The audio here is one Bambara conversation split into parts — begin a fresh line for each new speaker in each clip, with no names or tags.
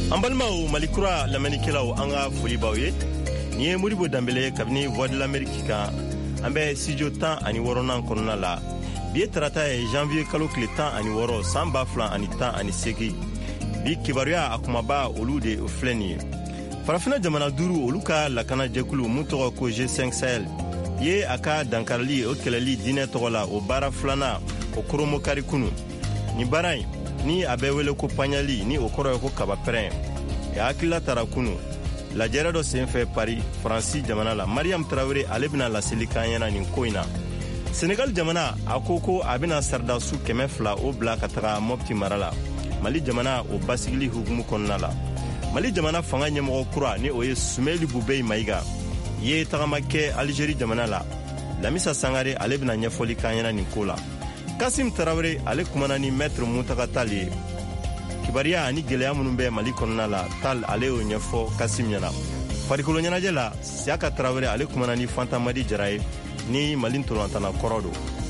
Ambalmao Malikura lamenikelaw anga folibawe ni Modibo Dambele kabini Voix de l'Amérique ka ambe studio temps ani worona konona la bi tarata e janvier kalo kle temps ani woro samba flan ani temps ani segi bi kibaruya akumaba olude ofleni farafina jamana duru oluka lakana jekulu mutogo ko G5 Sahel ye aka dankarli o kelali dine togola o bara flana o kromo karikunu ni barai ni abewele ko panyali ni okoro ko kabapren ya akila tarakunu la jerado senfe Paris Francis jamana la Mariam Traoré alebna la silikanyana ni koina Senegal jamana akoko abina sarda su kemefla o bla katara mopti marala Mali jamana o basigili hukumu konnala Mali jamana fanga nyemo kura ni oye Sumeli Boubey Maïga ye tagamake Algérie jamana la Lamisa Sangare alebna nyefoli kanyana ni kola Kassim Traoré ale kumana ni maître Moutaka Tali kibaria ani geleya munun be Mali konnala la tal ale o nyefo Kassim nyana farikolo nyanaje la Siaka Traoré ale kumana ni Fanta Madi Jaraye ni Mali ntolantana korodo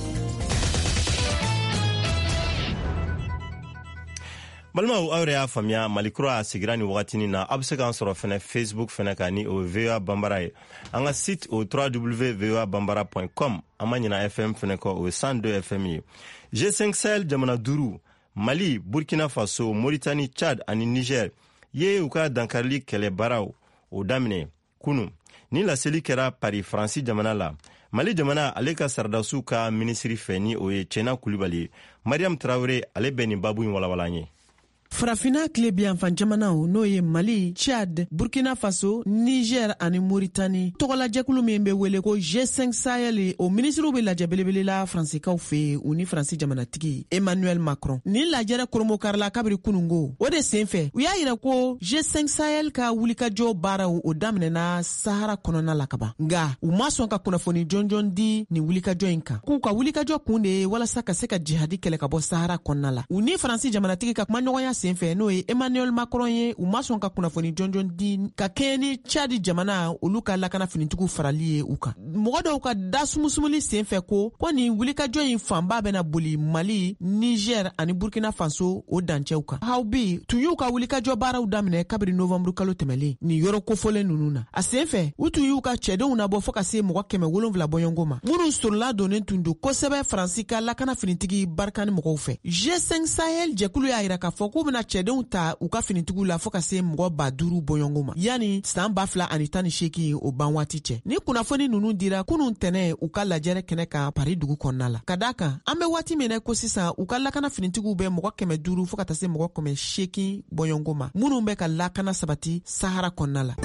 Balmao awrea famia Malikura sigirani wakatini na absega ansoro fene Facebook fene kani o VOA Bambara anga site au www.voabambara.com amanyina FM fene ko o 102 FM G5 Sahel jamana duru Mali Burkina Faso Mauritanie Tchad ani Niger ye uka dankarli kele barao o damine kunu ni la seli kera Paris Francis jamana la Mali jamana aleka sardasu ka ministri feni o ye Chena Kulibali Mariam Traoré ale beni babu walawalanye
Farafina Klebian fan jamanao no ye Mali, Tchad, Burkina Faso, Niger ani Mauritanie. Togola jekulu miembe wele ko G5 Sahel o ministre be la jabelebele la Fransikaw fe uni Fransi jamanatigi Emmanuel Macron. Ni la jere kromo karla kabri kunungo. O de senfe, u ya ira ko G5 Sahel ka wulika jo bara o damne na Sahara konona lakaba. Nga, u mason ka kunafoni jonjon di ni wulika jo inka. Ku ka wulika jo kunde wala saka seka jihadi kele ka bo Sahara konona la. Uni Fransi jamanatigi ka kumanyoya senfe no ye Emmanuel Macron ye u mason ka kunafoni jonjon di ka keni Chadi jamana oluka lakana finintugu farali ye uka. Mogodo ka dasumusumuli senfe ko ni wulika jo in famba bena buli Mali, Niger ani Burkina Faso o danche uka. Haubi tuyu ka wulika jo bara udamine kabiri November kalo temeli ni yoro kofole nununa. A senfe utuyu ka chede unabo foka se mogo keme wolonvla boyongoma. Munu stola donen tundu kosebe Fransika lakana finintigi barkani mogo fe. G5 Sahel jekulu ya iraka foku na chedon ta uka finitugu la foka se mgo baduru boyongoma yani samba fla anitani sheki o banwati che ni kunafoni nunu dira kunun tene uka lajere keneka Paris dugu konnala kadaka ambe wati mene ko sisa uka lakana finitugu be mgo keme duru foka ta se mgo kome sheki boyongoma munu be ka lakana sabati Sahara konnala.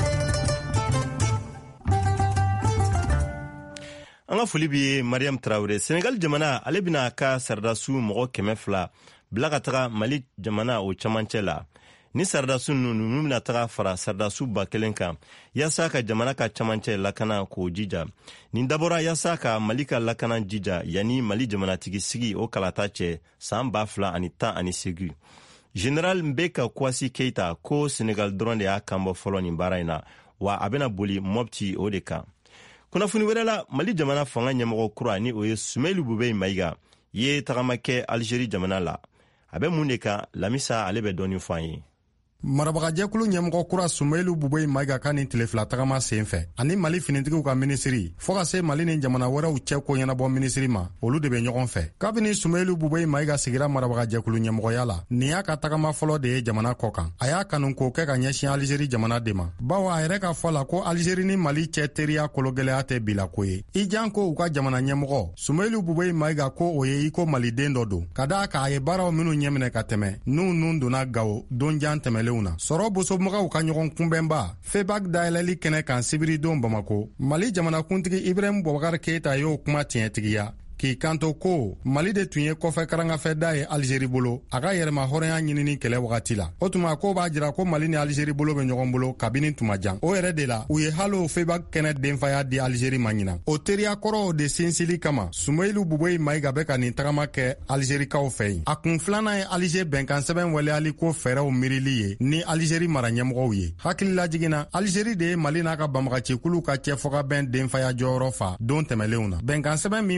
Anga folibi Mariam Traoré Senegal jamana alebina ka sardasu mgo kemefla Blakatara Mali jamana o chamanchela ni sardasu nunu na tara fara sardasu bakelenka yasa ka jamana ka chamanche lakana ko jija ni dabora yasa ka malika lakana jija yani Mali jamana tigi sigi o kalatache samba fla anita ani sigi General Mbeka Kwasi Keita ko Senegal dronde ya kambo folo ni baraina wa abena boli mopti odeka kuna funi werela Mali jamana fanga nyamoko kura ni oye Sumeli Boubey Maïga ye tagamake Algérie jamana la abe mundeka lamisa alebe doni fanyi
Marabaga jekulu nyemgo kura Sumeli Boubey Maïga kani telefla tagama senfe ani Mali finitigiw ka ministri foka se Mali ni jamana wɛrɛw cɛ ko ɲɛnabɔ ministri ma olu de be ɲɔgɔn fɛ kabini Sumeli Boubey Maïga sigira marabaga jekulu ɲɛmɔgɔya la ni y'a ka tagama fɔlɔ de ye jamana kɔ kan a y'a kanu k'o kɛ ka ɲɛsin Algérie jamana de ma bawo a yɛrɛ ka fɔ la ko Algérie ni Mali cɛ teriya kologɛlɛya tɛ bila ko ye i jan ko u ka jamana ɲɛmɔgɔ Sumeli Boubey Maïga ko o ye i ko maliden dɔ don ka daa ka a ye baaraw minnu ɲɛminɛ ka tɛmɛ nun donna Gao donjan tɛmɛlenw na sɔrɔ bosomɔgɔw ka ɲɔgɔn kunbɛnba feebak dayɛlɛli kɛnɛ kan sibiridon Bamako Mali jamana kuntigi Ibrahim Boubacar Keita y'o kuma tiɲɛtigiya k'i kanto ko Mali de tun ye kɔfɛ karangafɛ da ye Algérie bolo a ka yɛrɛma hɔrɔnya ɲinini kɛlɛ wagati la o tuma ko b'a jira ko Mali ni Algérie bolo bɛ ɲɔgɔn bolo kabini tuma jan o yɛrɛ de la u ye halo feebak kɛnɛ denfaya di Algérie ma ɲina o teriya kɔrɔw de sinsili kama Sumeli Boubey Maïga bɛ ka nin tagama kɛ Algérikaw fɛ yen a kun filanan ye Alger bɛnkan sɛbɛn waleyali ko fɛɛrɛw miirili ye ni Algérie mara ɲɛmɔgɔw ye hakili lajiginna Algérie de ye Mali n'a ka banbagacikulu ka cɛfɔkabɛn denfaya jɔyɔrɔ fa don tɛmɛlenw na bɛnkan sɛbɛn min bɔr'o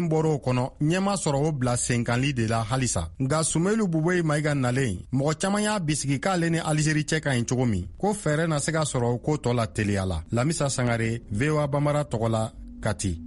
kɔnɔ ɲɛma sɔrɔ o bila senkanli de la halisa. Nga Sumailu Buboyi Maiga nalen mɔgɔ caman y'a bisigi k'ale ni Alizeri cɛ ka ɲi cogo min ko fɛɛrɛ na se ka sɔrɔ o ko tɔ la teliya la. Lamisa Sangare, VOA Bambara tɔgɔla, Kati.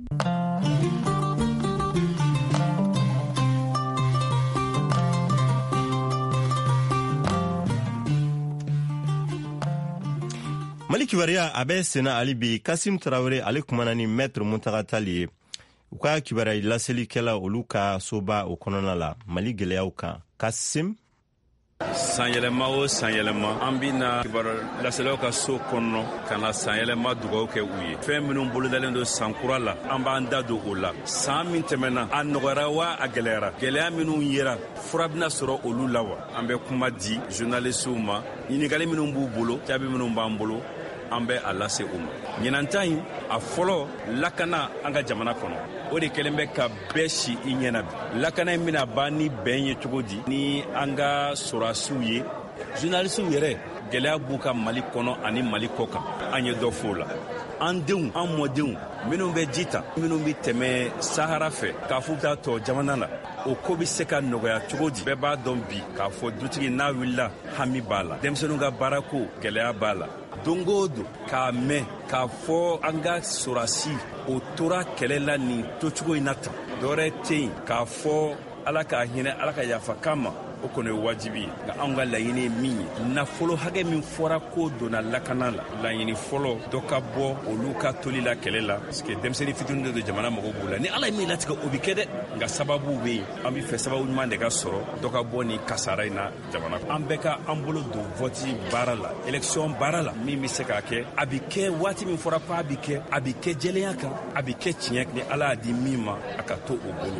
Mali kibaruya a bɛ senna hali bi Kasim Tarawele ale kumana ni Maître Muntaka Tall ye u ka kibaruya laselikɛla olu ka soba o kɔnɔna la Mali gɛlɛyaw kan. Kasim
sanyɛlɛma o sanyɛlɛma an bɛna kibaruya laselaw ka so kɔnɔ ka na sanyɛlɛma dugawu kɛ u ye. Fɛn minnu bolodalen don sankura la an b'an da don o la. San min tɛmɛna a nɔgɔyara wa a gɛlɛyara? Gɛlɛya minnu yera fura bɛna sɔrɔ olu la wa? An bɛ kuma di journalistw ma. Ɲininkali minnu b'u bolo, jaabi minnu b'an bolo, an bɛ a lase u ma. Ɲinan in a fɔlɔ lakana an ka jamana kɔnɔ o de kɛlen bɛ ka bɛɛ si I ɲɛna bi. Lakana in bɛna ban ni bɛn ye cogo di? Ni an ka sɔrɔdasiw ye, journalistw yɛrɛ gɛlɛya b'u ka Mali kɔnɔ ani Mali kɔ kan. An ye dɔ fɔ o la. An denw, an mɔdenw minnu bɛ ji ta, minnu bɛ tɛmɛ Sahara fɛ k'a fɔ taa tɔ jamana la, o ko bɛ se ka nɔgɔya cogo di? Bɛɛ b'a dɔn bi k'a fɔ dutigi n'a wulila hami b'a la, denmisɛnninw ka baarako gɛlɛya b'a la. Don o don k'a mɛn k'a fɔ an ka sɔrɔdasi o tora kɛlɛ la nin tocogo in na tan. Dɔwɛrɛ tɛ yen k'a fɔ Ala k'a hinɛ, Ala ka yafa k'an ma, o kɔni ye wajibi ye. Nka anw ka laɲini ye min ye, nafolo hakɛ min fɔra ko donna lakana la, laɲini fɔlɔ dɔ ka bɔ olu ka toli la kɛlɛ la, parce que denmisɛnnin fitinin de don jamana mɔgɔw b'o la. Ni Ala ye min latigɛ o bɛ kɛ dɛ, nka sababu bɛ yen. An bɛ fɛ sababu ɲuman de ka sɔrɔ dɔ ka bɔ nin kasara in na jamana kɔnɔ. An bɛɛ ka an bolo don vote baara la, élection baara la, min bɛ se k'a kɛ, a bɛ kɛ waati min fɔra k'a bɛ kɛ, a bɛ kɛ jɛlenya kan, a bɛ kɛ tiɲɛ ni Ala y'a di min ma, a ka to o bolo.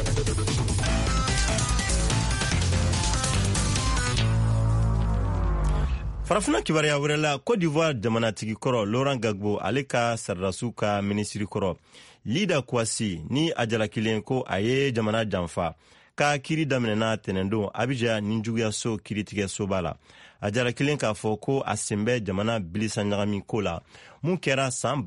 Farafina kibaruya wɛrɛ la Côte d'Ivoire jamanatigi kɔrɔ Laurent Gbagbo ale ka sardasiw ka minisiri kɔrɔ Lida Kouassi ni a jalakilen ko a ye jamana janfa ka kiri daminɛna tɛnɛndon Abidjan ni juguyaso kiritigɛ soba la. A jalakilen k'a fɔ ko a sen bɛ jamana bilisa ɲagami ko la mun kɛra san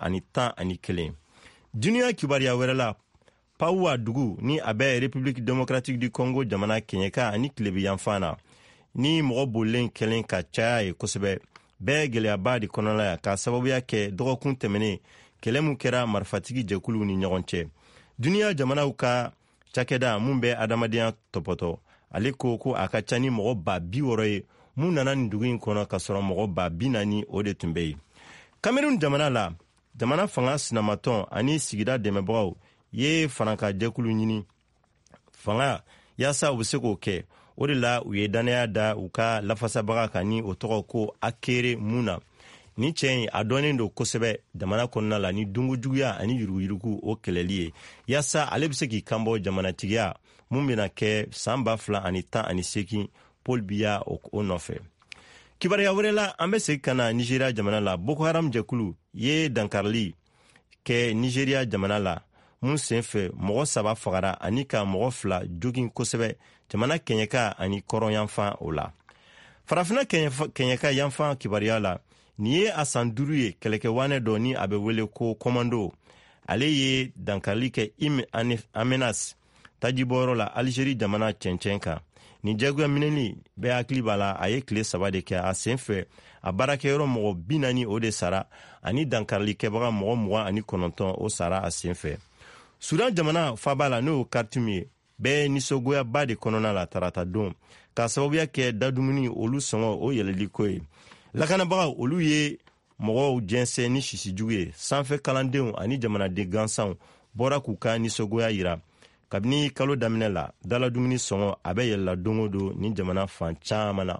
2011. Duniya kibaruya wɛrɛ la Paoua dugu ni a bɛ République démocratique du Congo jamana kɛɲɛka ani tilebi yanfan na. Ni mɔgɔ bolilen kɛlen ka caya ye kosɛbɛ bɛɛ gɛlɛyaba de kɔnɔla ya ka sababuya kɛ dɔgɔkun tɛmɛnen kɛlɛ mun kɛra marifatigi jɛkuluw ni ɲɔgɔn cɛ. Duniya jamanaw ka cakɛda mun bɛ adamadenya tɔpɔtɔ ale ko a ka ca ni mɔgɔ 60,000 ye mun nana nin dugu in kɔnɔ ka sɔrɔ mɔgɔ 40,000 o de tun bɛ yen. Cameroun jamana la jamana fanga sinamatɔn ani sigida dɛmɛbagaw ye faranka jɛkulu ɲini fanga yaasa u bɛ se k'o kɛ. O de la u ye danaya da u ka lafasabaga kan ni o tɔgɔ ko Akere Muna. Ni cɛ in a dɔnnen don kosɛbɛ jamana kɔnɔna la ni dungujuguya ani yuruguyurugu o kɛlɛli ye. Yaasa ale bɛ se k'i kanbɔ jamanatigiya mun bɛna kɛ san 2018 Paul Biya o nɔfɛ. Kibaruya wɛrɛ la an bɛ segin ka na Nigeria jamana la Boko Haram jɛkulu ye dankarili kɛ Nigeria jamana la mun sen fɛ mɔgɔ 3 fagara ani ka mɔgɔ 2 jogin kosɛbɛ jamana kɛɲɛka ani kɔrɔn yanfan o la. Farafina kɛɲɛka yanfan kibaruya la ni ye a san 5 ye kɛlɛkɛwanɛ dɔ ni a bɛ wele ko komando. Ale ye dankarili kɛ Amenas tajibɔyɔrɔ la Algérie jamana cɛncɛn kan. Ni jagoya minɛli bɛɛ hakili b'a la a ye tile 3 de kɛ a sen fɛ a baarakɛyɔrɔ mɔgɔ 40 o de sara ani dankarilikɛbaga mɔgɔ 29 o sara a sen fɛ. Sudan jamana faba la n'o Khartoum ye bɛɛ nisɔngoyaba de kɔnɔna la tarata don ka sababuya kɛ dadumuni olu sɔngɔ o yɛlɛliko ye. Lakanabaga olu ye mɔgɔw jɛnsɛn ni sisijugu ye sanfɛ kalandenw ani jamanaden gansanw bɔra k'u ka nisɔngoya yira. Kabini kalo daminɛ la daladumuni sɔngɔ a bɛ yɛlɛla don o don ni jamana fan caman na.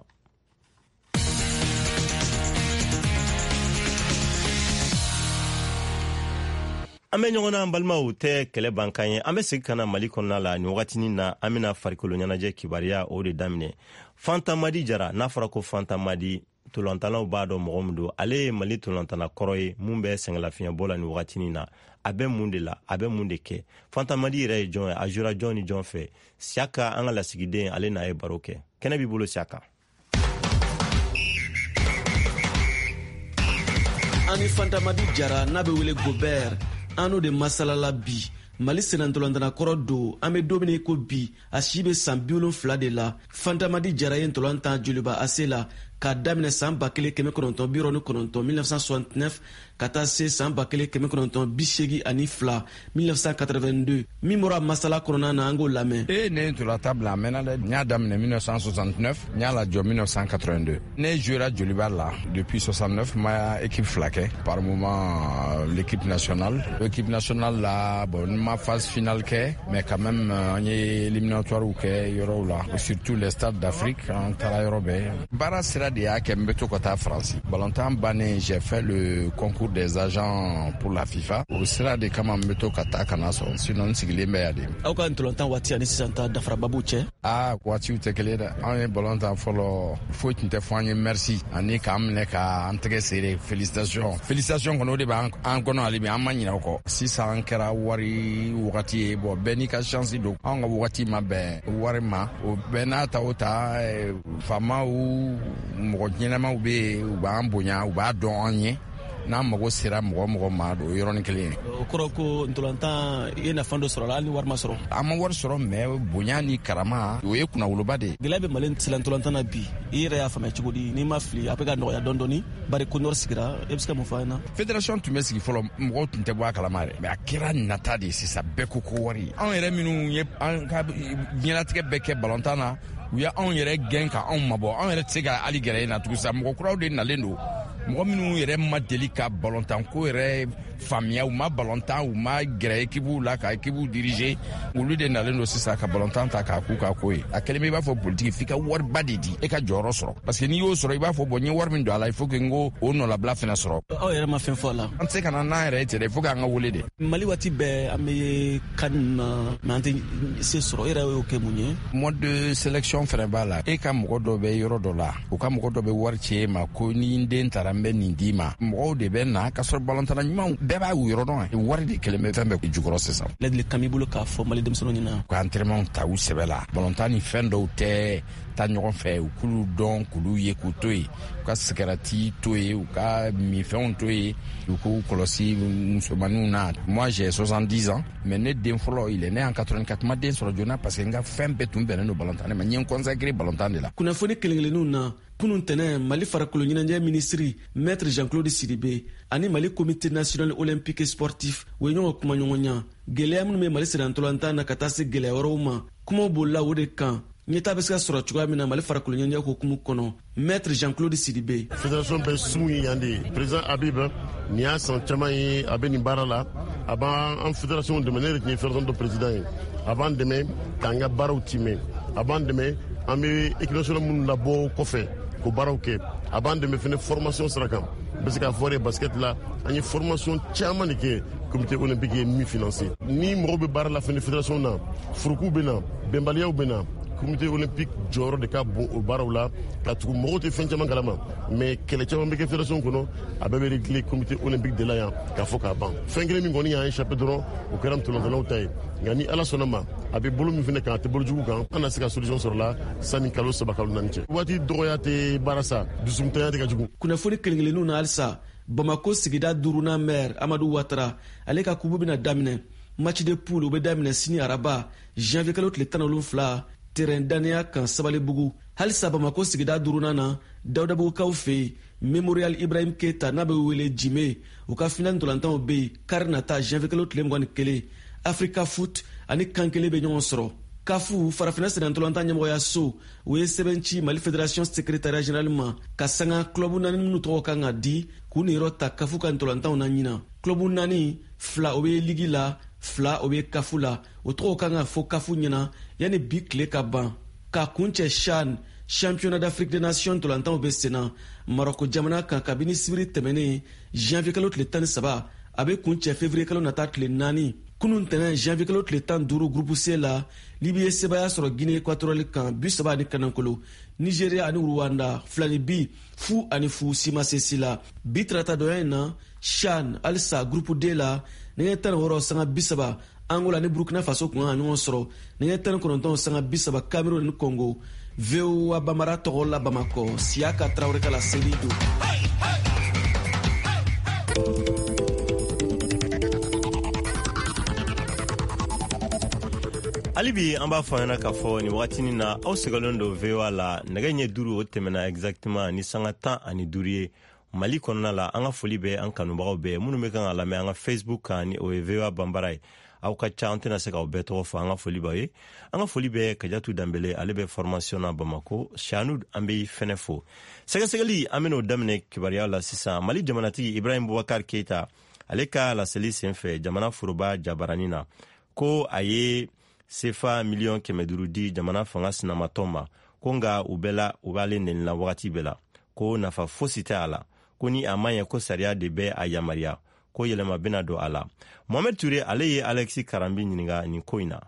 An bɛ ɲɔgɔn na an balimaw tɛ kɛlɛ bankan ye an bɛ segin ka na Mali kɔnɔna la nin wagatinin na an bɛna farikolo ɲɛnajɛ kibaruya o de daminɛ. Fanta Madi Jara n'a fɔra ko Fanta Madi tolantanaw b'a dɔn mɔgɔ min don ale ye Mali tolantana kɔrɔ ye mun bɛ sɛngɛlafiɲɛ bɔ la nin wagatinin na a bɛ mun de la a bɛ mun de kɛ. Fanta Madi yɛrɛ ye jɔn ye a jura jɔn ni jɔn fɛ Siaka an ka lasigiden ale n'a ye baro kɛ kɛnɛ b'i bolo Siaka.
Ani Fanta Madi Jara n'a bɛ wele Gobert ano de masalala bi Mali senantolantana kɔrɔ don an be don min ko bi a si be san 70 de la Fantamadi Jara ye ntolantan joliba ase la k'a daminɛ san 1999 1969 ka taa se san 1982 1982 min bɔra masala kɔnɔna na an k'o lamɛn.
Ne ntolanta bila n mɛnna dɛ n y'a daminɛ 1969 n y'a lajɔ 1982 ne jouera joliba la depuis 69 ma équipe fila kɛ par moment l'équipe nationale la bon n ma phase finale kɛ mais quand même an ye éliminatoire kɛ yɔrɔw la surtout les stades d'Afrique an taara yɔrɔ bɛɛ baara sera de y'a kɛ n bɛ to ka taa France ballontan bannen j'ai fait le concours des agents pour la FIFA o sera de kama n bɛ to ka taa kana sɔrɔ sinon n sigilen bɛ yan de.
Aw ka ntolantan waati ani sisan ta dafarababu cɛ.
Waatiw tɛ kelen dɛ an ye ballontan fɔlɔ foyi tun tɛ fɔ an ye merci ani k'an minɛ ka an tɛgɛ seere félicitations kɔni o de b'an kɔnɔ hali bi an ma ɲinɛ o kɔ sisan an kɛra wari wagati ye bon bɛɛ n'i ka chance don an ka wagati ma bɛn wari ma o bɛɛ n'a ta o ta faamaw mɔgɔ ɲɛnamaw bɛ yen u b'an bonya u b'a dɔn an ye n'an mago sera mɔgɔ ma o yɔrɔnin kelen ye.
O kɔrɔ ko ntolantan i ye nafa dɔ sɔrɔ la hali ni wari ma sɔrɔ.
An ma wari sɔrɔ mais bonya ni karama o ye kunnawoloba de ye.
Gɛlɛya bɛ Mali sela ntolantan na bi i yɛrɛ y'a faamuya cogo di n'i ma fili a bɛ ka nɔgɔya dɔɔni bari ko nɔrɔ sigira e bɛ se ka mun fɔ an ɲɛna.
Fédération tun bɛ sigi fɔlɔ mɔgɔw tun tɛ bɔ a kalama yɛrɛ mais a kɛra nata de ye sisan bɛɛ ko wari anw yɛrɛ minnu ye an ka diɲɛlatigɛ bɛɛ kɛ ballontan na u ye anw yɛrɛ gɛn ka anw mabɔ anw yɛrɛ tɛ se ka hali gɛrɛ in na tugun sa mɔgɔ kuraw de nalen don mɔgɔ minnu yɛrɛ ma deli ka ballontan ko yɛrɛ faamuya u ma ballontan u ma gɛrɛ équipe la ka équipe diriger olu de nalen don sisan ka ballontan ta k'a k'u ka ko ye a kɛlen bɛ i b'a fɔ politique f'i ka wariba de di e ka jɔyɔrɔ sɔrɔ parce que n'i y'o sɔrɔ i b'a fɔ bon n ye wari min don a la il faut que n ko o nɔlabila fana sɔrɔ.
Aw yɛrɛ ma fɛn fɔ a la.
An tɛ se ka na n'an yɛrɛ ye ten dɛ il faut k'an ka wele de.
Mali waati bɛɛ an bɛ CAN na mais an tɛ se sɔrɔ e yɛrɛ y'o kɛ mun ye.
Mode de sélection fana b'a la e ka mɔgɔ dɔ bɛ yɔrɔ dɔ la u ka mɔgɔ dɔ bɛ wari ci e ma ko ni n den taara n bɛ nin d'i ma mɔgɔw de bɛ na ka sɔrɔ ballontan ɲumanw bɛɛ b'a u yɔrɔ dɔn wari de kɛlen bɛ fɛn bɛɛ jukɔrɔ sisan.
Ladilikan b'i bolo k'a fɔ Mali denmisɛnninw ɲɛna.
Ka entraînement ta u sɛbɛ la ballontan ni fɛn dɔw tɛ taa ɲɔgɔn fɛ u k'ulu dɔn k'ulu ye k'u to yen u ka sigarati to yen u ka minfɛnw to yen u k'u kɔlɔsi musomaninw na. Moi j'ai 70 ans mais ne den fɔlɔ il est né en 84 ma den sɔrɔ joona parce que n ka fɛn bɛɛ tun bɛnnen don ballontan ma n ye n consacré ballontan de la.
Kunnafoni kelen-kelenninw na kunun tɛnɛ Mali farikolo ɲɛnajɛ ministre maître Jean-Claude Sidibé ani Mali comité national olympique sportif u ye ɲɔgɔn kuma ɲɔgɔn ɲa gɛlɛya minnu bɛ Mali sera ntolantan na ka taa se gɛlɛya wɛrɛw ma kumaw bolila o de kan ɲɛta bɛ se ka sɔrɔ cogoya min na Mali farikolo ɲɛnajɛ hukumu kɔnɔ maître Jean-Claude Sidibé.
Fédération bɛ sugu ye yan de président Habib nin y'a san caman ye a bɛ nin baara la a b'an fédération dɛmɛ ne de tun ye fédération dɔ président ye a b'an dɛmɛ k'an ka baaraw timɛ a b'an dɛmɛ an bɛ équipe nationale minnu labɔ kɔfɛ ko baaraw kɛ a b'an dɛmɛ fɛnɛ formation sira kan n bɛ se k'a fɔ de basket la an ye formation caman de kɛ comité olympique ye min financé ni mɔgɔw bɛ baara la fɛnɛ fédération na furukuw bɛ na bɛnbaliyaw bɛ na comité olympique jɔyɔrɔ de ka bon o baaraw la ka tugu mɔgɔw tɛ fɛn caman kalama mais kɛlɛ caman bɛ kɛ fédération kɔnɔ a bɛɛ bɛ réglé comité olympique de la yan k'a fɔ k'a ban fɛn kelen min kɔni y'an échappé dɔrɔn o kɛra ntolantannanw ta ye nka ni ala sɔnna ma a bɛ bolo min fɛnɛ kan a tɛ bolojugu kan an na se ka solution sɔrɔ la sanni kalo 3 kalo 4 cɛ waati dɔgɔya tɛ baara sa dusumtanya tɛ ka jugu.
Kunnafoni kelen-kelenninw na halisa Bamako sigida 4nan maire Amadou Ouattara ale ka kubu bɛna daminɛ match de poule o bɛ daminɛ sini araba janvier kalo tile 17 terrain daniya kan Sabalibugu halisa Bamako sigida 4nan na Dawudabugukaw fɛ yen Memorial Ibrahim Keita n'a bɛ wele Jime u ka final ntolantanw bɛ yen kari nata janvier kalo tile 21 Africa Foot ani kan kelen bɛ ɲɔgɔn sɔrɔ. Kafu farafina sena ntolantan ɲɛmɔgɔya so u ye sɛbɛn ci Mali fédération secrétariat général ma ka sanga club naani minnu tɔgɔ kan ka di k'u niyɔrɔ ta Kafu ka ntolantanw na ɲina club naani 2 o bɛ ligi la 2 o bɛ Kafu la o tɔgɔ kan ka fɔ Kafu ɲɛna yanni bi tile ka ban ka kuncɛ CHAN championnat d'Afrique des nations ntolantanw bɛ senna Maroko jamana kan kabini sibiri tɛmɛnen janvier kalo tile 13 a bɛ kuncɛ février kalo nata tile 4 kunun tɛnɛ janvier kalo tile 15 groupe C la Libye ye sebaya sɔrɔ Guinée équatoriale kan 30 ani kanankolo Nigeria ani Rwanda 2-2 fu ani fu sima sesi la bi trata dɔya in na CHAN alisa groupe D la nɛgɛ 16 sanga 30 Angola ni Burkina Faso kun ka ɲɔgɔn sɔrɔ nɛgɛ 19 sanga 30 Cameroun ni Congo VOA Bamara tɔgɔ la Bamako Siaka Traoré kala Selido.
alibi an b'a fɔ ɲɛna k'a fɔ ni wagatinin na aw segalen do VOA la nɛgɛ ɲɛ 5 o tɛmɛna exactement ni sanga 15 ye Mali kɔnɔna la. An ka foli bɛ an kanubagaw bɛɛ minnu bɛ kan ka lamɛn an ka Facebook kan ni o ye VOA Bambara ye. Aw ka ca an tɛna se k'aw bɛɛ tɔgɔ fɔ an ka foli b'aw ye. An ka foli bɛ Kajatu Danbele, ale bɛ formation na Bamako. Chanud an bɛ fɛnɛ fo. Sɛgɛsɛgɛli an bɛn'o daminɛ kibaruya la sisan. Mali jamanatigi Ibrahim Boubacar Keita ale ka laseli senfɛ jamana foroba jabarani na ko a ye CFA miliyɔn 500 di jamana fanga sinamatɔ ma ko nka u bɛɛ la u b'ale nɛnila wagati bɛɛ la ko nafa fosi tɛ a la ko ni a man ɲɛ ko sariya de bɛ a yamariya ko yɛlɛma bɛna don a la. Mohamed Touré ale ye Alexis Karambi ɲininka nin ko in na.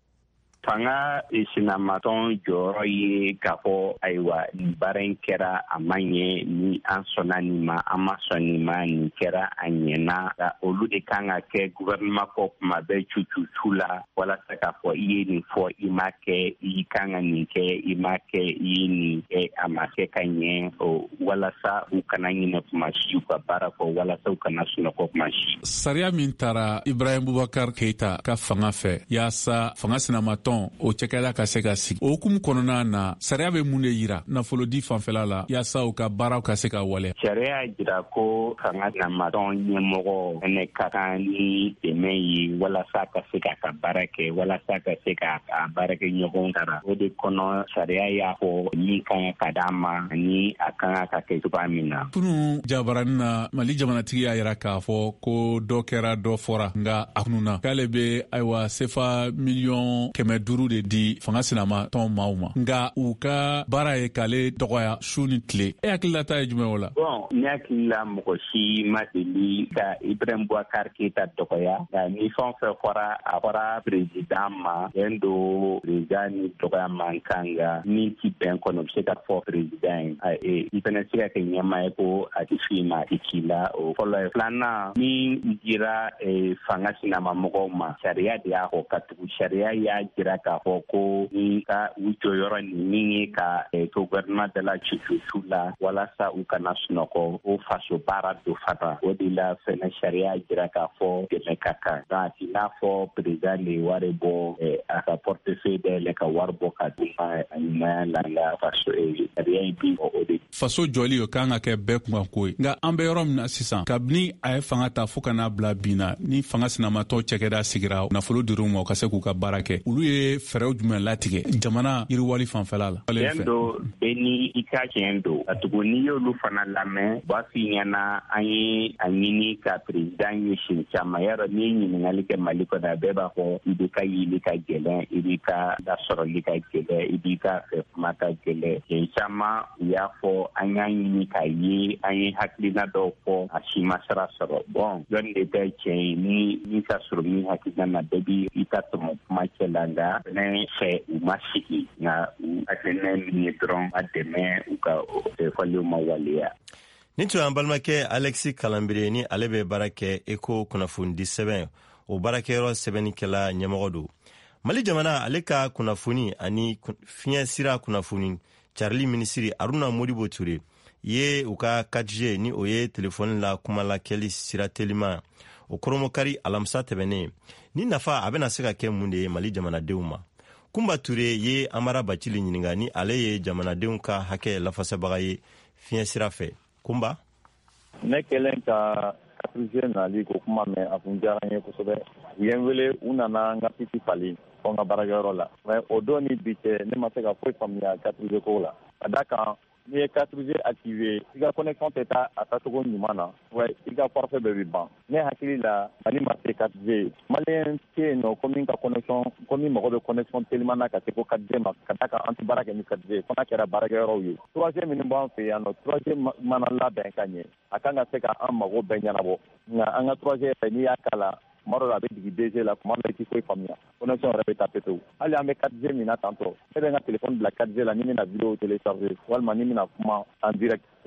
Fanga sinamatɔn jɔyɔrɔ ye k'a fɔ ayiwa nin baara in kɛra a man ɲɛ ni an sɔnna nin ma an ma sɔn nin ma nin kɛra a ɲɛna olu de kan ka kɛ gouvernement kɔ kuma bɛɛ cucu la walasa k'a fɔ i ye nin fɔ i ma kɛ i kan ka nin kɛ i ma kɛ i ye nin kɛ a ma kɛ ka ɲɛ walasa u kana ɲinɛ kuma si u ka baara kɔ walasa u kana sunɔgɔ kuma si.
Sariya min taara Ibrahim Boubacar Keita ka fanga fɛ yaasa fanga sinamatɔn o cɛkɛda ka se ka sigi o hukumu kɔnɔna na sariya bɛ mun de yira nafolodi fanfɛla la yaasa u ka baaraw ka se ka waleya.
Sariya jira ko fanga sinamatɔn ɲɛmɔgɔ fɛnɛ ka kan ni dɛmɛ ye walasa ka se ka baara kɛ walasa ka se ka baarakɛ ɲɔgɔn kara o de kɔnɔ sariya y'a fɔ min kan ka d'a ma ni a kan ka kɛ cogoya min na.
Kunu jabarani na Mali jamanatigi y'a yira k'a fɔ ko dɔ kɛra dɔ fɔra nka a kununa k'ale bɛ ayiwa CFA miliyɔn 500 de di fanga sinamatɔn maaw ma nka u ka baara ye k'ale dɔgɔya su ni tile. E hakililata ye jumɛn o la?
Bon ne hakilila mɔgɔ si ma deli ka Ibrahim Boubacar Keita dɔgɔya nka ni fɛn o fɛn fɔra a fɔra président ma bɛn do président ni dɔgɔya man kan nka min ti bɛn kɔnɔ bɛ se ka fɔ président ye i fana se ka kɛ ɲɛmaa ye ko a ti fi ma a ti ci la o fɔlɔ ye. Filanan min dira fanga sinamamɔgɔw ma sariya de y'a fɔ ka tugu sariya y'a jira k'a fɔ ko ni ka u jɔyɔrɔ ni min ye ka gouvernement de la cucu la walasa u kana sunɔgɔ o faso baara do fana o de la fɛnɛ sariya jira k'a fɔ dɛmɛ ka kan nka i n'a fɔ président de wari bɔ a ka portefeuille dayɛlɛ ka wari bɔ ka di ma a ɲumanya la nka faso sariya in bi o de.
Faso jɔli o kan ka kɛ bɛɛ kunkanko ye nka an bɛ yɔrɔ min na sisan kabini a ye fanga ta fo ka n'a bila bi na ni fanga sinamatɔ cɛkɛda sigira nafolo dir'u ma u ka se k'u ka baara kɛ olu ye fɛɛrɛw jumɛn latigɛ jamana yiriwali fanfɛla la?
Tiɲɛ do bɛɛ ni i ka tiɲɛ do ka tugu n'i y'olu fana lamɛn b'a f'i ɲɛna an ye a ɲini ka président ɲɛsin caman yɔrɔ n'i ye ɲininkali kɛ Mali kɔnɔ a bɛɛ b'a fɔ i b'i ka yeli ka gɛlɛn i b'i ka lasɔrɔli ka gɛlɛn i b'i ka fɛ kuma ka gɛlɛn tiɲɛ caman u y'a fɔ an y'a ɲini k'a ye an ye hakilina dɔw fɔ a si ma sira sɔrɔ bon jɔnni de tɛ tiɲɛ ye ni min ka sɔrɔ min hakilina na bɛɛ b'i i ka tɔmɔ kuma cɛ la nka fɛnɛ fɛ u ma sigi nka u hakilina min ye dɔrɔn a dɛmɛ u ka fɔliw ma waleya.
Nin tun y'an balimakɛ Alexis Kalambire ni ale bɛ baara kɛ ECHO kunnafoni sɛbɛn o baarakɛyɔrɔ sɛbɛnnikɛla ɲɛmɔgɔ don. Mali jamana ale ka kunnafoni ani fiɲɛ sira kunnafoni Charlie minisiri Aruna Modibo Touré ye u ka 4G ni o ye telefɔni la kuma la kɛli sira telima o koromokari alamisa tɛmɛnen ni nafa a bɛna se ka kɛ mun de ye Mali jamanadenw ma. Kumba Touré ye Amara Bacili ɲininka ni ale ye jamanadenw ka hakɛ lafasabaga ye fiɲɛ sira fɛ. Kumba?
Ne kɛlen ka 4G nali ko kuma mɛn a kun diyara n ye kosɛbɛ. U ye n wele u nana n ka piti fali fɔ n ka baarakɛyɔrɔ la. Mais o don ni bi cɛ ne ma se ka foyi faamuya 4G ko la. Ka d'a kan n'i ye 4G activé i ka connexion tɛ taa a taacogo ɲuman na wa i ka forfait bɛɛ bɛ ban. Ne hakili la Mali ma se 4G maliyɛn tɛ yen nɔ ko min ka connexion ko min mago bɛ connexion teliman na ka se ko 4G ma ka d'a kan an tɛ baara kɛ ni 4G fo n'a kɛra baarakɛyɔrɔw ye. 3G minnu b'an fɛ yan nɔ 3G mana labɛn ka ɲɛ a kan ka se ka an mago bɛɛ ɲɛnabɔ nka an ka 3G yɛrɛ n'i y'a kala kuma dɔ la a bɛ jigin 2G la kuma dɔ i tɛ foyi faamuya connexion yɛrɛ bɛ taa petewu hali an bɛ 4G min na tantɔ ne bɛ n ka téléphone bila 4G la ni n bɛna vidéo télécharger walima ni n bɛna kuma en direct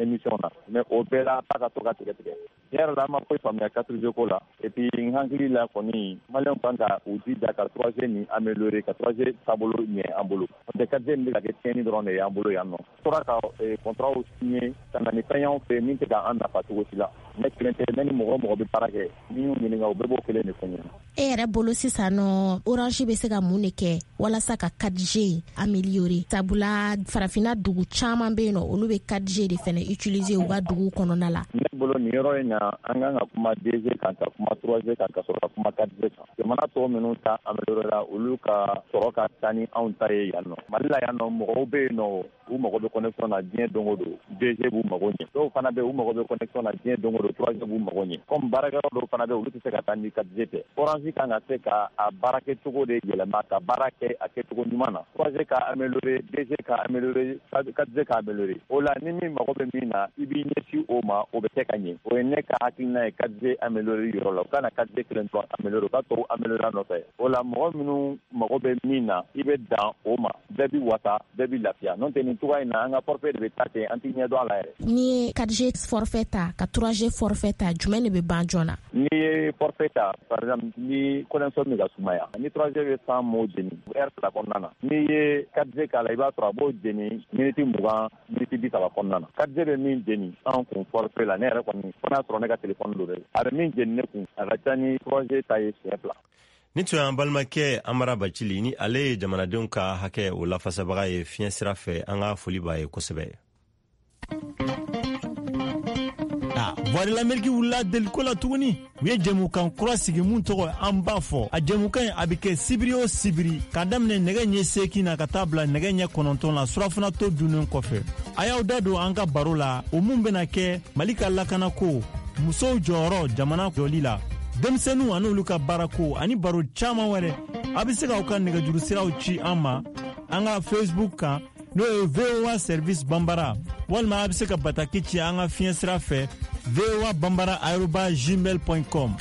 émission na mais o bɛɛ la ta ka to ka tigɛ yɛrɛ la an ma foyi faamuya 4G ko la et puis n hakili la kɔni maliyɛnw kan ka u jija ka 3G ni améliorer ka 3G taabolo ɲɛ an bolo n'o tɛ 4G nin bɛ ka kɛ tiɲɛni dɔrɔn de ye an bolo yan nɔ tora ka contrat signé ka na ni fɛn y'anw fɛ min tɛ ka an nafa cogo si la ne kelen tɛ ne ni mɔgɔ bɛ baara kɛ ni y'u ɲininka u bɛɛ b'o kelen de fɔ ɲɛna.
E yɛrɛ bolo sisan nɔ Orange bɛ se ka mun de kɛ walasa ka 4G améliorer sabula farafinna dugu caman bɛ yen nɔ olu bɛ 4G de fɛnɛ utiliser u ka dugu kɔnɔna la.
Ne bolo nin yɔrɔ in na an kan ka kuma 2G kan ka kuma 3G kan ka sɔrɔ ka kuma 4G kan jamana tɔw minnu ta améliorer la olu ka sɔrɔ ka taa ni anw ta ye yan nɔ Mali la yan nɔ mɔgɔw bɛ yen nɔ u mago bɛ connexion na diɲɛ don o don 2G b'u mago ɲɛ dɔw fana bɛ u mago bɛ connexion na diɲɛ don o don 3G b'u mago ɲɛ comme baarakɛyɔrɔ dɔw fana bɛ olu tɛ se ka taa ni 4G tɛ Orange kan ka se ka a baara kɛcogo de yɛlɛma ka baara kɛ a kɛcogo ɲuman na 3G ka améliorer 2G ka améliorer 4G ka améliorer o la ni min mago bɛ min na i b'i ɲɛsin o ma o bɛ kɛ ka ɲɛ o ye ne ka hakilina ye 4G améliorer yɔrɔ la u kana 4G kelen dɔrɔn améliorer u ka tɔw améliorer a nɔfɛ o la mɔgɔ minnu mago bɛ min na i bɛ dan o ma bɛɛ bi wasa bɛɛ bi lafiya n'o tɛ nin cogoya in na an ka forfait de bɛ taa ten an tɛ ɲɛ dɔn a la yɛrɛ.
N'i ye 4G forfait ta ka 3G forfait ta jumɛn de bɛ ban joona?
N'i ye forfait ta par exemple ni connexion bɛ ka sumaya ni 3G bɛ 100 m'o jeni heure 2 kɔnɔna na n'i ye 4G k'a la i b'a sɔrɔ a b'o jeni minute 20 minute 30 kɔnɔna na 4G bɛ min jeni an kun forfait la ne yɛrɛ kɔni fo n'a sɔrɔ ne ka téléphone don dɛ a bɛ min jeni ne kun a ka ca ni 3G ta ye siɲɛ 2.
Ni tun y'an balimakɛ Amara Bacili ni ale ye jamanadenw ka hakɛ o lafasabaga ye fiɲɛ sira fɛ an ka foli b'a ye kosɛbɛ.
Voix de l'Amérique wulila deliko la tuguni u ye jɛmukan kura sigi mun tɔgɔ an b'a fɔ a jɛmukan in a bɛ kɛ sibiri o sibiri ka daminɛ nɛgɛ ɲɛ 8 na ka taa bila nɛgɛ ɲɛ 9 la surafanato dunnen kɔfɛ a y'aw da don an ka baro la o mun bɛna kɛ Mali ka lakanako musow jɔyɔrɔ jamana jɔli la denmisɛnninw ani olu ka baarako ani baro caman wɛrɛ a bɛ se k'aw ka nɛgɛjuru siraw ci an ma an ka Facebook kan n'o ye VOA Service Bambara walima a bɛ se ka bataki ci an ka fiɲɛ sira fɛ voabambara@gmail.com.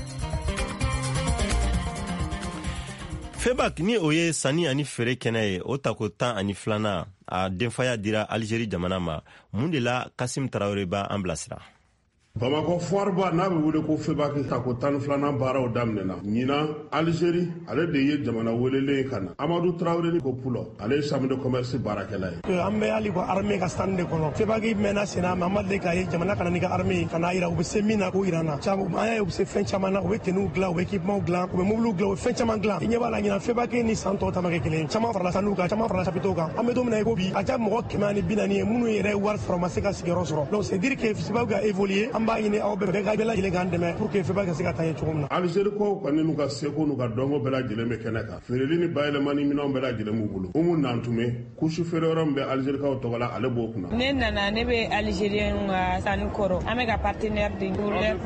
Febak ni o ye sani ani feere kɛnɛ ye o tako 12 a denfaya dira Algérie jamana ma mun de la Kasim Traoré ba an bilasira.
Bamako foireba n'a bɛ wele ko Febak tako 12 baaraw daminɛna ɲina Algérie ale de ye jamana welelen ka na Amadou Traoré ni ko Pulo ale ye chambre de commerce baarakɛla ye
an bɛ hali ko armée ka stand de kɔnɔ Febak mɛnna senna mais an ma deli k'a ye jamana kana ni ka armée kana yira u bɛ se min na k'o yira an na caman an y'a ye u bɛ se fɛn caman na u bɛ tenue dilan u bɛ équipement dilan u bɛ mobile dilan u bɛ fɛn caman dilan i ɲɛ b'a la ɲina Febak ni san tɔw ta ma kɛ kelen caman farala sanuw kan caman farala chapiteaux kan an bɛ don min na i ko bi a ca mɔgɔ 140 ye minnu yɛrɛ wari sɔrɔ ma se ka sigiyɔrɔ sɔrɔ donc c'est dire que Febak ka évoluer an b'a ɲini aw bɛɛ ka lajɛlen k'an dɛmɛ pour que Febak ka se ka taa ɲɛ cogo min na.
Algérie ko kɔni n'u ka seko n'u ka dɔnko bɛɛ lajɛlen bɛ kɛnɛ kan feereli ni bayɛlɛmani minɛnw bɛɛ lajɛlen b'u bolo Umu Nantume kusi feere yɔrɔ min bɛ Algérie kaw tɔgɔ la ale b'o kunna.
Ne nana ne bɛ Algérien ka sanu kɔrɔ an bɛ ka partenaire de ɲini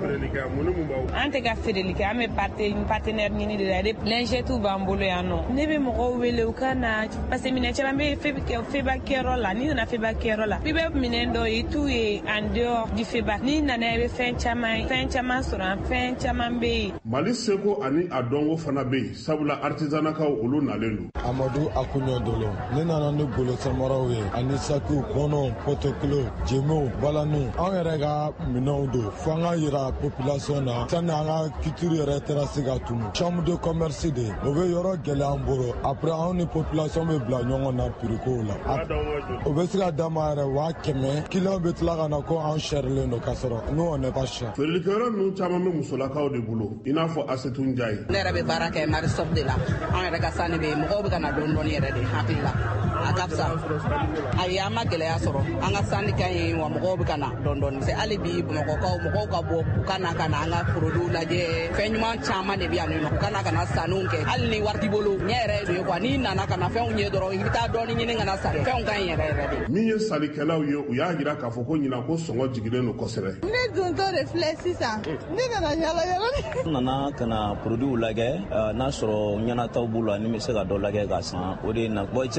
an tɛ ka feereli kɛ an bɛ partenaire ɲini de la lingettes b'an bolo yan nɔ ne bɛ mɔgɔw wele u ka na parce que minɛn caman bɛ Febak kɛyɔrɔ la n'i nana Febak kɛyɔrɔ la i bɛ minɛn dɔ i t'u ye en dehors du Febak n'i nana i bɛ fɛn caman sɔrɔ fɛn caman bɛ yen.
Mali seko ani a dɔnko fana bɛ yen sabula artisanakaw olu nalen don.
Amadou Akuɲɔ Dolo ne nana ni golo samaraw ye ani sakiw kɔnɔ potokilo jemew balaniw an yɛrɛ ka minɛnw don fo an ka yira population na sani an ka culture yɛrɛ tɛna se ka tunu chambre de commerce de o bɛ yɔrɔ gɛlɛya an bolo après anw ni population bɛ bila ɲɔgɔn na priko la o bɛ se ka d'a ma yɛrɛ 100 client bɛ tila ka na ko an sɛrilen don ka sɔrɔ nous on n'est pas cher.
Feerelikɛyɔrɔ ninnu caman bɛ musolakaw de bolo i n'a fɔ Asetu Njaye.
Ne yɛrɛ bɛ baara kɛ Marisop de la an yɛrɛ ka sanni bɛ yen mɔgɔw bɛ ka na dɔɔni dɔɔni yɛrɛ de hakili la a ka fisa ayi an ma gɛlɛya sɔrɔ an ka sanni ka ɲi wa mɔgɔw bɛ ka na dɔɔni dɔɔni c'est hali bi Bamakɔkaw mɔgɔw ka bɔ u ka na an ka produits lajɛ fɛn ɲuman caman de bɛ yan nɔ u ka na sanuw kɛ hali ni wari t'i bolo ɲɛ yɛrɛ de ye quoi n'i nana ka na fɛnw ye dɔrɔn i bɛ taa dɔɔni ɲini ka na san fɛnw ka ɲi yɛrɛ yɛrɛ de.
Min ye salikɛlaw ye u y'a jira k'a fɔ ko ɲinan ko sɔngɔ jigilen don kosɛbɛ.
Ne dontɔ de filɛ sisan ne nana yala yala.
N nana ka na produits lajɛ n'a sɔrɔ ɲɛnataw b'u la ni bɛ se ka dɔ lajɛ ka san o de na bon tiɲɛna ɲinɛ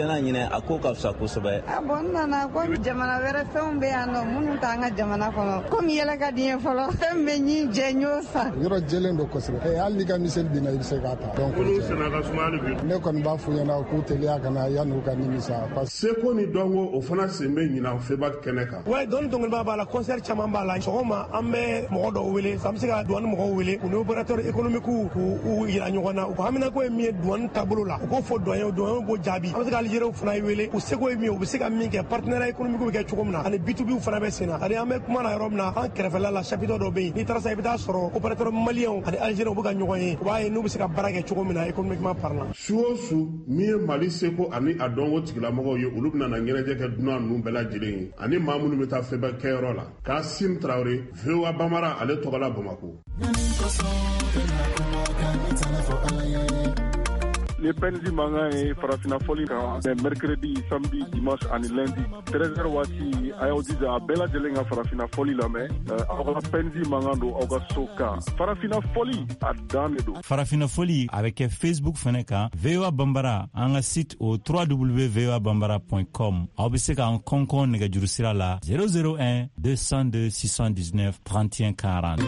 a ko ka fisa kosɛbɛ.
Bon nana ko jamana wɛrɛ fɛnw bɛ yan nɔ minnu t'an ka jamana kɔnɔ komi yɛlɛ ka di ye fɔlɔ fɛn bɛ ɲi jɛ ɲ'o san.
Yɔrɔ jɛlen don kosɛbɛ hali n'i ka miseli binna i bɛ se k'a ta.
Olu sɛnɛ ka suma hali bi.
Ne kɔni b'a fɔ ɲɛna k'u teliya ka na yan'u ka nimisa.
Seko ni dɔnko o fana sen bɛ ɲinan feba kɛnɛ kan.
Ouais dɔnni dɔnkiliba b'a la concert caman b'a la sɔgɔma an bɛ mɔgɔ dɔw wele an bɛ se ka douane mɔgɔw wele u ni opérateur économique k'u yira ɲɔgɔn na u ka haminako ye min ye douane taabolo la u k'o fɔ douanier b'o jaabi an bɛ se ka Algériens fana wele u seko ye min ye u bɛ se ka min kɛ partenariat économique bɛ kɛ cogo min na ani B2B fana bɛ sen na ani an bɛ kuma na yɔrɔ min na an kɛrɛfɛla la chapitre dɔ bɛ yen n'i taara sa i bɛ taa sɔrɔ opérateur malien ani Algériens bɛ ka ɲɔgɔn ye u b'a ye n'u bɛ se ka baara kɛ cogo min na économiquement parlant.
Su o su min ye Mali seko ani a dɔnko tigilamɔgɔw ye olu bɛna na ɲɛnajɛ kɛ dunan ninnu bɛɛ lajɛlen ye ani maa minnu bɛ taa fɛn kɛyɔrɔ la Kasim Traoré VOA Bambara ale tɔgɔla Bamako.
Les PNJ mangan et farafina foli kan mercredi, samedi, dimanche ani lundi 13h waati a y'aw dija a bɛɛ lajɛlen ka farafina foli lamɛn aw ka PNJ mangan don aw ka so kan farafina foli a dan de don.
Farafina foli a bɛ kɛ Facebook fɛnɛ kan VOA Bambara an ka site o www.voabambara.com aw bɛ se k'an kɔnkɔn nɛgɛjuru sira la 001 202 619 31 40.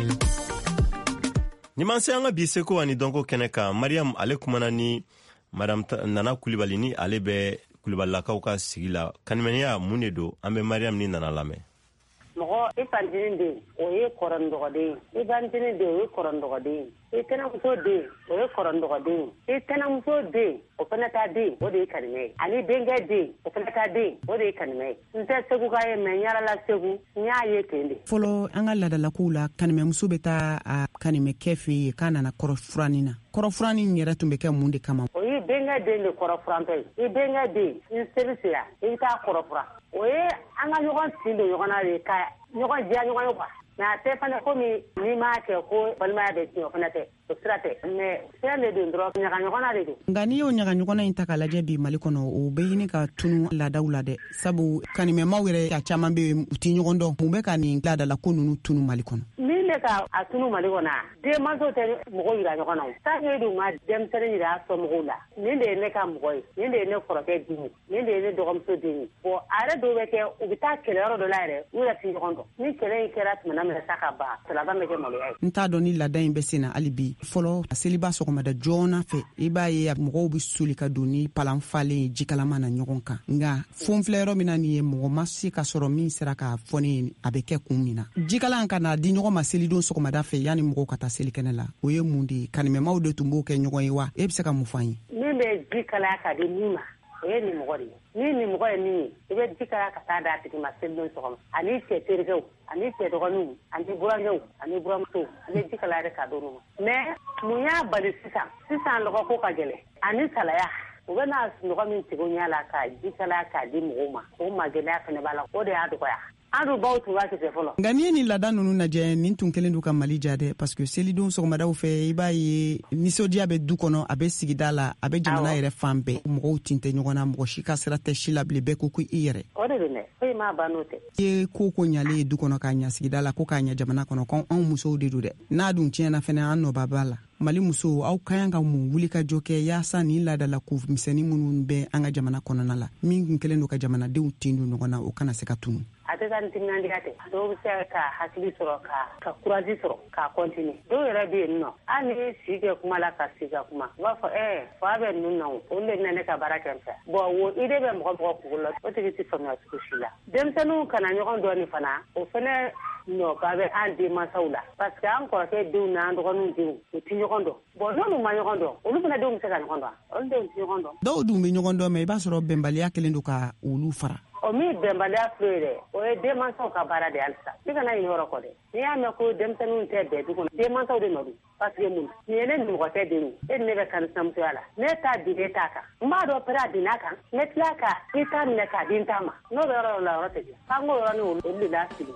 Ni man se an ka bi seko ani dɔnko kɛnɛ kan Mariam ale kumana ni Madame Nana Kulibali ni ale bɛ Kulibalilakaw ka sigi la kanimɛniya mun de don an bɛ Mariam ni Nana lamɛn.
Mɔgɔ i fantinin den o ye kɔrɔndɔgɔden i bantinin den o ye kɔrɔndɔgɔden i tɛnɛmuso den o ye kɔrɔndɔgɔden i tɛnɛmuso den o fana ta den o de ye kanimɛ ye ani denkɛ den o fana ta den o de ye kanimɛ ye n tɛ Segu ka ye mɛ n yalala Segu n y'a ye ten de.
Fɔlɔ an ka laadalakow la kanimɛmuso bɛ taa a kanimɛkɛ fɛ yen k'a nana kɔrɔfuranin na kɔrɔfuranin yɛrɛ tun bɛ kɛ mun de kama.
O ye denkɛ den de kɔrɔfurantɔ ye i denkɛ den ni seli sera i bɛ taa kɔrɔfura o ye an ka ɲɔgɔn tin don ɲɔgɔn na de ka ɲɔgɔn diya ɲɔgɔn ye quoi mais a tɛ fana komi n'i m'a kɛ ko balimaya bɛ tiɲɛ o fana tɛ o sira tɛ mais fɛn de don dɔrɔn ɲaga ɲɔgɔnna de don. Nka
n'i y'o ɲaga ɲɔgɔnna in ta k'a lajɛ bi Mali kɔnɔ o bɛ ɲini ka tunu laadaw la dɛ sabu kanimɛmaw yɛrɛ a caman bɛ yen u tɛ ɲɔgɔn dɔn mun bɛ ka nin laadalako ninnu tunu Mali kɔnɔ. Min
bɛ ka a tunu Mali kɔnɔ denmansaw tɛ mɔgɔ yira ɲɔgɔn na o tant que dun ma denmisɛnnin yira a somɔgɔw la nin de ye ne ka mɔgɔ ye nin de ye ne kɔrɔkɛ den ye nin de ye ne dɔgɔmuso den ye bon a yɛrɛ dɔw bɛ kɛ u bɛ taa kɛlɛyɔrɔ dɔ la yɛrɛ u yɛrɛ tɛ ɲɔgɔn dɔn ni kɛlɛ in kɛra tuma min na sa ka ban laban bɛ kɛ maloya ye. N t'a dɔn ni laada in bɛ sen na hali bi fɔlɔ
seliba sɔgɔmada joona fɛ i b'a ye mɔgɔw bɛ soli ka don ni palan falen jikalama na ɲɔgɔn kan nka fon filɛ yɔrɔ min na nin ye mɔgɔ ma se ka sɔrɔ min sera k'a fɔ ne a bɛ kɛ kun min na jikalan ka na di ɲɔgɔn ma selidon sɔgɔmada fɛ yanni mɔgɔw ka taa selikɛnɛ la o ye mun de ye kanimɛmaw de tun b'o kɛ ɲɔgɔn ye wa e bɛ se ka mun fɔ an ye.
Min bɛ jikalaya ka di min ma o ye nimɔgɔ de ye ni nimɔgɔ ye min ye i bɛ jikalaya ka taa d'a tigi ma selidon sɔgɔma ani cɛ terikɛw ani cɛ dɔgɔninw ani burankɛw ani buramusow an bɛ jikalaya de ka d'olu ma mais mun y'a bali sisan lɔgɔ ko ka gɛlɛn ani salaya u bɛ na sunɔgɔ min tigɛ u ɲɛ la ka jikalaya k'a di mɔgɔw ma o magɛlɛya fana b'a la o de y'a dɔgɔya. An dun baw tun b'a kɛ fɔlɔ. Nka n'i ye nin laada ninnu lajɛ nin tun kɛlen don ka Mali ja dɛ parce que selidon sɔgɔmadaw fɛ i b'a ye nisɔndiya bɛ du kɔnɔ a bɛ sigida la a bɛ jamana yɛrɛ fan bɛɛ mɔgɔw tin tɛ ɲɔgɔn na mɔgɔ si ka sira tɛ si la bilen bɛɛ ko i yɛrɛ. O de don dɛ foyi m'a ban n'o tɛ. I ye ko ɲalen ye du kɔnɔ k'a ɲɛ sigida la ko k'a ɲɛ jamana kɔnɔ ko anw musow de don dɛ n'a dun tiɲɛna fana an nɔba b'a la. Mali musow aw ka kan ka mun wuli ka jɔ kɛ yaasa nin laadala ko misɛnnin minnu bɛ an ka jamana kɔnɔna la min kun kɛlen don ka jamanadenw tin don ɲɔgɔn na o kana se ka tunu. A tɛ taa ni timinandiya tɛ dɔw bɛ se ka hakili sɔrɔ ka kuraji sɔrɔ k'a kɔntine dɔw yɛrɛ bɛ yen nɔ hali ni si kɛ kuma la ka si ka kuma u b'a fɔ fa bɛ ninnu na olu de bɛna ne ka baara kɛ n fɛ bon wo idée bɛ mɔgɔ kunkolo la o tigi tɛ faamuya cogo si la denmisɛnninw kana ɲɔgɔn dɔɔnin fana o fana nɔba bɛ an denmansaw la parce que an kɔrɔkɛ denw n'an dɔgɔninw denw u tɛ ɲɔgɔn dɔn bon n'olu ma ɲɔgɔn dɔn olu fana denw bɛ se ka ɲɔgɔn dɔn olu denw tɛ ɲɔgɔn dɔn. Dɔw dun bɛ ɲɔgɔn dɔn mɛ i b'a sɔrɔ bɛnbaliya kɛlen don ka olu fara. O min bɛnbaliya filɛ dɛ o ye denmansaw ka baara de halisa i kana ɲinɛ yɔrɔ kɔ dɛ n'i y'a mɛn ko denmisɛnninw tɛ bɛn du kɔnɔ denmansaw de nɔ don parce que mun nin ye ne nimɔgɔkɛ den ye e ni ne bɛ kani sinamusoya la ne t'a di e t'a kan n b'a dɔn pere a bin n'a kan ne tila ka i t'a minɛ k'a di n t'a ma n'o bɛ yɔrɔ dɔ la yɔrɔ tɛ kɛ f'an k'o yɔrɔnin olu de la sigi.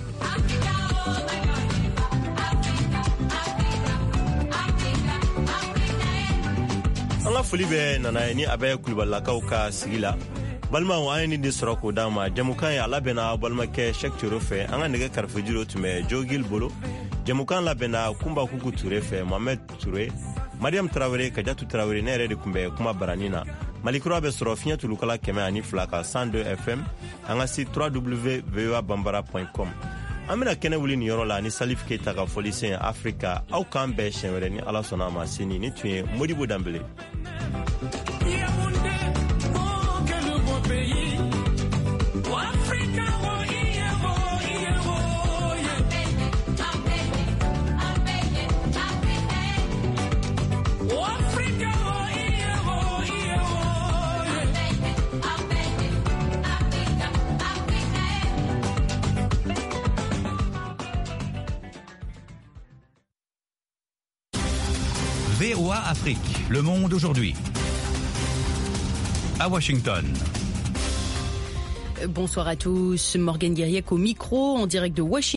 An ka foli bɛ Nana ye ni a bɛ Kulibalilakaw ka sigi la balimaw an ye nin de sɔrɔ k'o d'an ma jamukan ye labɛnna balimakɛ Sɛki Ture fɛ an ka nɛgɛ kɛrɛfɛjuru tun bɛ Jogil bolo jamukan labɛnna Kunba Kuku Ture fɛ Mohamed Ture Mariam Tarawele Kajatu Tarawele ne yɛrɛ de tun bɛ kuma baranin na malikura bɛ sɔrɔ fiɲɛ tulukala 102 ka 102 fm an ka si www.voabambara.com. an bena kɛnɛ wuli ni yɔrɔ la ni Salif Keita ka fɔlisen Afrika. aw k'an bɛɛ siɲɛ wɛrɛ ni ala sɔnna ma sini ni tun ye Modibo Dambele.
VOA Afrique, le monde aujourd'hui. À Washington.
Bonsoir à tous, Morgane Guiriec au micro, en direct de Washington.